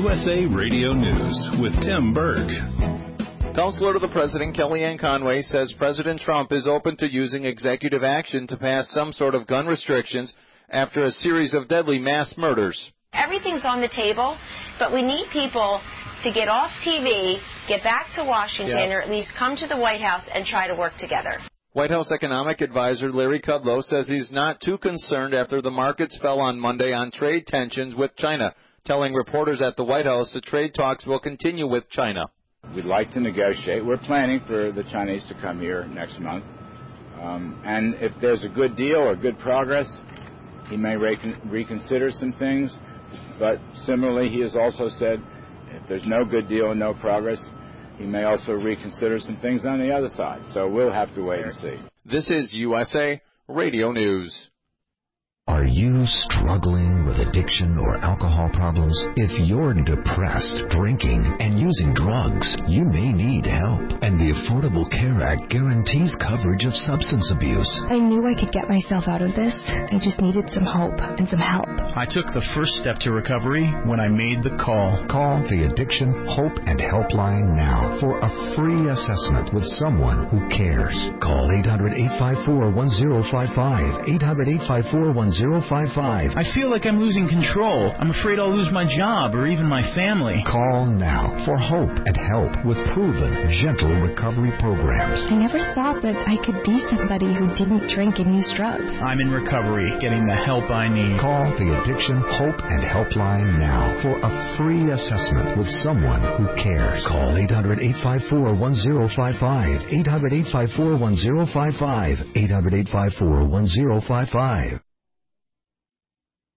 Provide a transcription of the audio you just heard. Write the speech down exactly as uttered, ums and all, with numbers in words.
U S A Radio News with Tim Berg. Counselor to the President, Kellyanne Conway, says President Trump is open to using executive action to pass some sort of gun restrictions after a series of deadly mass murders. Everything's on the table, but we need people to get off T V, get back to Washington, yep. or at least come to the White House and try to work together. White House economic advisor Larry Kudlow says he's not too concerned after the markets fell on Monday on trade tensions with China, telling reporters at the White House the trade talks will continue with China. We'd like to negotiate. We're planning for the Chinese to come here next month. Um, and if there's a good deal or good progress, he may recon- reconsider some things. But similarly, he has also said if there's no good deal and no progress, he may also reconsider some things on the other side. So we'll have to wait and see. This is U S A Radio News. Are you struggling with addiction or alcohol problems? If you're depressed, drinking, and using drugs, you may need help. And the Affordable Care Act guarantees coverage of substance abuse. I knew I could get myself out of this. I just needed some hope and some help. I took the first step to recovery when I made the call. Call the Addiction Hope and Helpline now for a free assessment with someone who cares. Call eight hundred, eight five four, one zero five five, eight hundred, eight five four, one zero five five. I feel like I'm losing control. I'm afraid I'll lose my job or even my family. Call now for hope and help with proven, gentle recovery programs. I never thought that I could be somebody who didn't drink and use drugs. I'm in recovery, getting the help I need. Call the Addiction Hope and Helpline now for a free assessment with someone who cares. Call eight hundred, eight five four, one zero five five, eight hundred, eight five four, one zero five five, eight hundred, eight five four, one zero five five.